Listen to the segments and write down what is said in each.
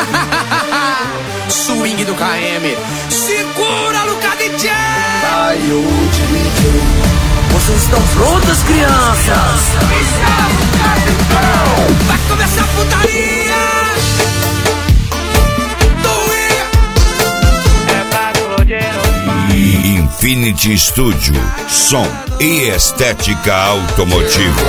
Swing do KM. Segura, Luca DJ. Vai o DJ. Vocês estão prontas, crianças? Vai começar a putaria. Infinity Studio, som e estética automotiva.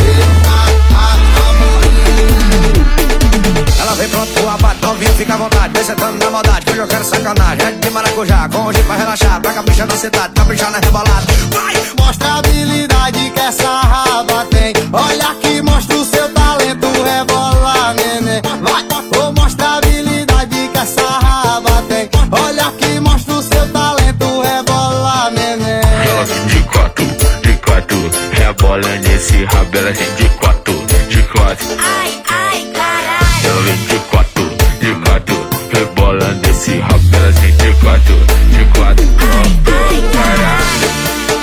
Ela vem pronto pro abate, novinho, fica à vontade, vem sentando na maldade, que hoje eu quero sacanagem. É de maracujá, com o jeito pra relaxar, pra caprichar na cidade, caprichar na rebolada. Vai! Mostra a habilidade que essa raba tem. Olha aqui, mostra o seu talento, rebola, neném. Vai! Oh, mostra a habilidade que essa raba tem. Olha aqui, mostra o seu talento, rebola, neném. Ela vem de quatro, rebola nesse rabo, ela vem de quatro. Ai, ai, caralho. Ela vem de quatro, rebola nesse rabo, ela vem de quatro. Ai, ai, caralho.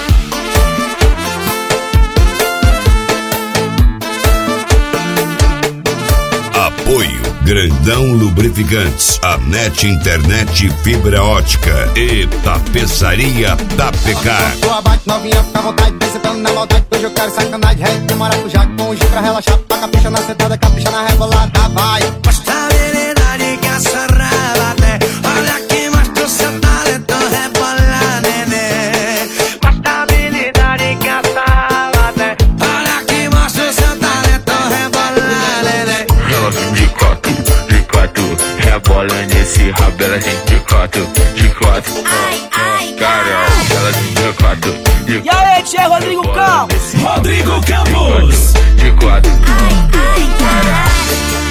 Apoio Grandão Lubrificantes, a NET Internet Fibra Ótica e Tapeçaria Tapecar. O abate novinha, fica à vontade, vem sentando na maldade, hoje eu quero sacanagem. É de maracujá, com o jeito pra relaxar, pra capricha na sentada, capricha na rebolada, vai. Mostra a habilidade que essa raba tem. Olha aqui, mostra o seu talento, rebola, neném. Mostra a habilidade que essa raba tem. Olha aqui, mostra o seu talento, rebola, neném. Ela vem de quatro, rebola nesse rabo, ela vem de quatro. Ai, ai, Caralho, ela vem de quatro. E aí, tia Rodrigo Campos? Rodrigo Campos! De quatro. ai, ai, caralho.